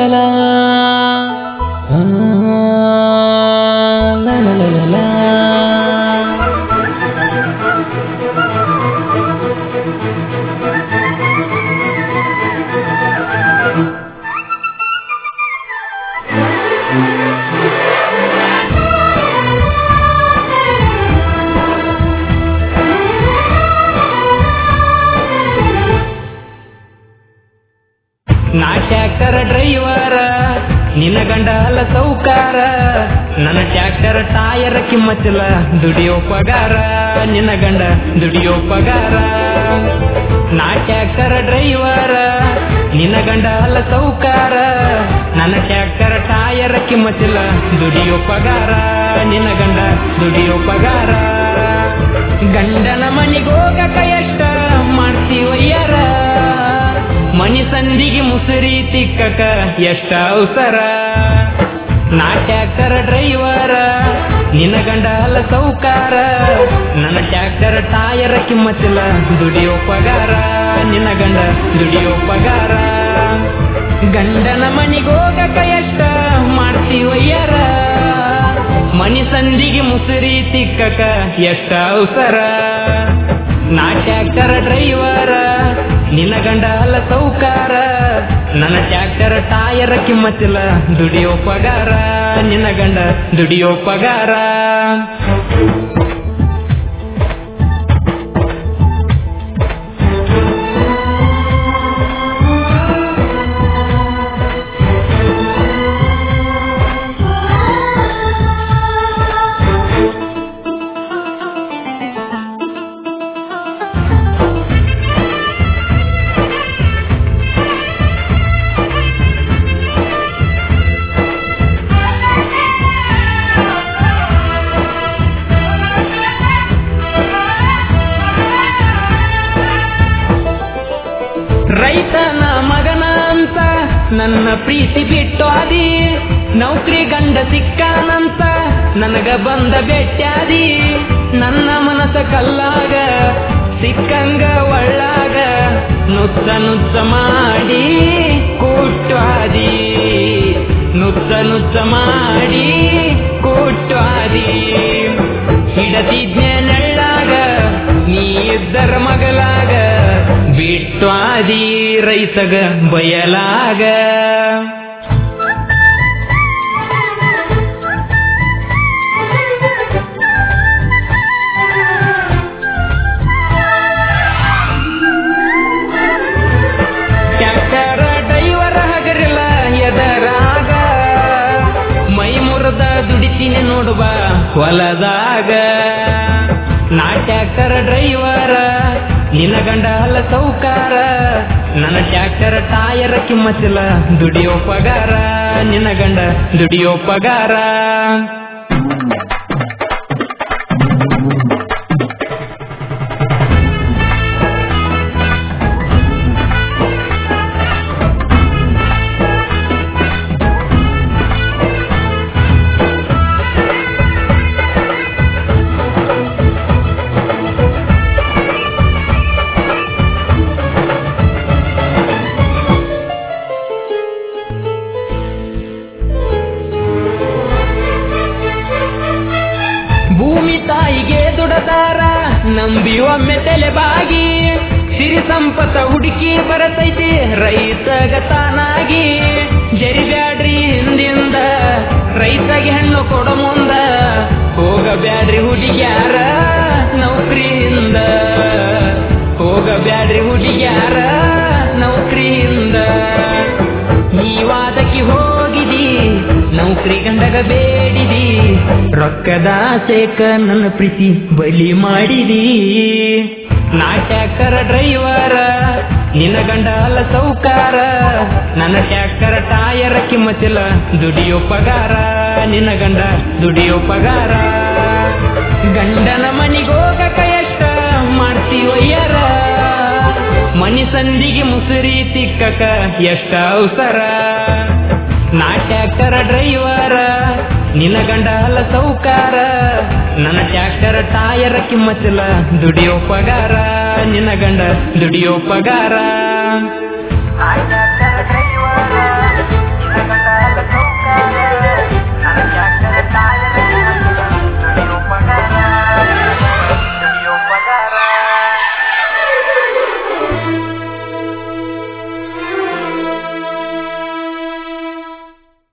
la la la la la. ನಾ tractor driver ನಿನ್ನ ಗಂಡ ಅಲ್ಲ ಸೌಕಾರ ನನ್ನ ಟ್ರ್ಯಾಕ್ಟರ್ ಟೈರ್ ಕಿಮ್ಮತ್ತಿಲ್ಲ ದುಡಿಯೋ ಪಗಾರ ನಿನ್ನ ಗಂಡ ದುಡಿಯೋ ಪಗಾರ ನಾ ಟ್ರ್ಯಾಕ್ಟರ್ ಡ್ರೈವರ ನಿನ್ನ ಗಂಡ ಅಲ್ಲ ಸೌಕಾರ ನನ್ನ ಟ್ರ್ಯಾಕ್ಟರ್ ಟೈರ್ ಕಿಮ್ಮತ್ತಿಲ್ಲ ದುಡಿಯೋ ಪಗಾರ ನಿನ್ನ ಗಂಡ ದುಡಿಯೋ ಪಗಾರ ಗಂಡನ ಮನಿಗೋಗಕ ಎಷ್ಟ ಮಾಡ್ತೀವಯ್ಯಾರ ಮನಿ ಸಂದಿಗೆ ಮುಸುರಿ ತಿಕ್ಕಕ ಎಷ್ಟ ಅವಸರ ನಾ ಟ್ರ್ಯಾಕ್ಟರ್ ಡ್ರೈವರ ನಿನ್ನ ಗಂಡ ಅಲ್ಲ ಸೌಕಾರ ನನ್ನ ಟ್ರ್ಯಾಕ್ಟರ್ ಟೈರ್ ಕಿಮ್ಮತ್ತಿಲ್ಲ ದುಡಿಯೋ ಪಗಾರ ನಿನ್ನ ಗಂಡ ದುಡಿಯೋ ಪಗಾರ ಗಂಡನ ಮನಿಗೋಗಕ ಎಷ್ಟ ಮಾಡ್ತೀವಯ್ಯಾರ ಮನಿ ಸಂದಿಗೆ ಮುಸುರಿ ತಿಕ್ಕಕ ಎಷ್ಟ ಅವಸರ ನಾ ಟ್ರ್ಯಾಕ್ಟರ್ ಡ್ರೈವರ ನಿನ್ನ ಗಂಡ ಅಲ್ಲ ಸೌಕಾರ ನನ್ನ ಟ್ರ್ಯಾಕ್ಟರ್ ಟೈರ್ ಕಿಮ್ಮತ್ತಿಲ್ಲ ದುಡಿಯೋ ಪಗಾರ ನಿನ್ನ ಗಂಡ ದುಡಿಯೋ ಪಗಾರ ರೈತನ ಮಗನ ಅಂತ ನನ್ನ ಪ್ರೀತಿ ಬಿಟ್ಟು ಅದಿ ನೌಕರಿ ಗಂಡ ಸಿಕ್ಕಾನಂತ ನನಗ ಬಂದ ಬೆಟ್ಟಾದಿ ನನ್ನ ಮನಸ ಕಲ್ಲಾಗ ಸಿಕ್ಕಂಗ ಒಳ್ಳಾಗ ನುಚ್ಚ ನುಚ್ಚ ಮಾಡಿ ಕೂಟ್ವಾದಿ ನುಚ್ಚ ನುಚ್ಚ ಮಾಡಿ ಕೂಟ್ವಾದಿ ಹಿಡದಿದ್ನೆ ನೆಳ್ಳಾಗ ನೀ ಇದ್ದರ ಮಗಲಾಗ ಬಿಟ್ಟು ಆದಿ ರೈತಗ ಬಯಲಾಗ ಟ್ರ್ಯಾಕ್ಟರ್ ಡ್ರೈವರ್ ಹಗರಿಲ್ಲ ಎದರಾಗ ಮೈ ಮುರದ ದುಡಿತೀನಿ ನೋಡುವ ಹೊಲದಾಗ ನಾ ಟ್ರ್ಯಾಕ್ಟರ್ ಡ್ರೈವರ ನಿನ್ನ ಗಂಡ ಅಲ್ಲ ಸೌಕಾರ ನನ್ನ ಟ್ರ್ಯಾಕ್ಟರ್ ಟೈರ್ ಕಿಮ್ಮತ್ತಿಲ್ಲ ದುಡಿಯೋ ಪಗಾರ ನಿನ್ನ ಗಂಡ ದುಡಿಯೋ ಪಗಾರ ಭೂಮಿ ತಾಯಿಗೆ ದುಡದಾರ ನಂಬಿ ಒಮ್ಮೆ ತಲೆಬಾಗಿ ಸಿರಿ ಸಂಪತ್ತ ಹುಡುಕಿ ಬರತೈತಿ ರೈತಗ ತಾನಾಗಿ ಜರಿಬ್ಯಾಡ್ರಿ ಹಿಂದಿಂದ ರೈತಗೆ ಹೆಣ್ಣು ಕೊಡ ಮುಂದ ಹೋಗಬ್ಯಾಡ್ರಿ ಹುಡುಗ್ಯಾರ ನೌಕರಿಯಿಂದ ಹೋಗಬ್ಯಾಡ್ರಿ ಹುಡುಗ್ಯಾರ ನೌಕರಿಯಿಂದ ನೀವಾದಕ್ಕೆ ಹೋಗಿದಿ ನೌಕರಿ ಗಂಡಗ ಬೇಡಿದಿ ರೊಕ್ಕದ ಆಸೆಕ ನನ್ನ ಪ್ರೀತಿ ಬಲಿ ಮಾಡಿದಿ ನಾ ಟ್ರ್ಯಾಕ್ಟರ್ ಡ್ರೈವರ ನಿನ್ನ ಗಂಡ ಅಲ್ಲ ಸೌಕಾರ ನನ್ನ ಟ್ರ್ಯಾಕ್ಟರ್ ಟೈರ್ ಕಿಮ್ಮತ್ತಿಲ್ಲ ದುಡಿಯೋ ಪಗಾರ ನಿನ್ನ ಗಂಡ ದುಡಿಯೋ ಪಗಾರ ಗಂಡನ ಮನಿಗೋಗಕ ಎಷ್ಟ ಮಾಡ್ತೀವಯ್ಯಾರ ಮನಿ ಸಂದಿಗೆ ಮುಸುರಿ ತಿಕ್ಕಕ ಎಷ್ಟ ಅವಸರ ನಾ ಟ್ರ್ಯಾಕ್ಟರ್ ಡ್ರೈವರ ನಿನ್ನ ಗಂಡ ಅಲ್ಲ ಸೌಕಾರ ನನ್ನ ಟ್ರ್ಯಾಕ್ಟರ್ ಟೈರ್ ಕಿಮ್ಮತ್ತಿಲ್ಲ ದುಡಿಯೋ ಪಗಾರ ನಿನ್ನ ಗಂಡ ದುಡಿಯೋ ಪಗಾರ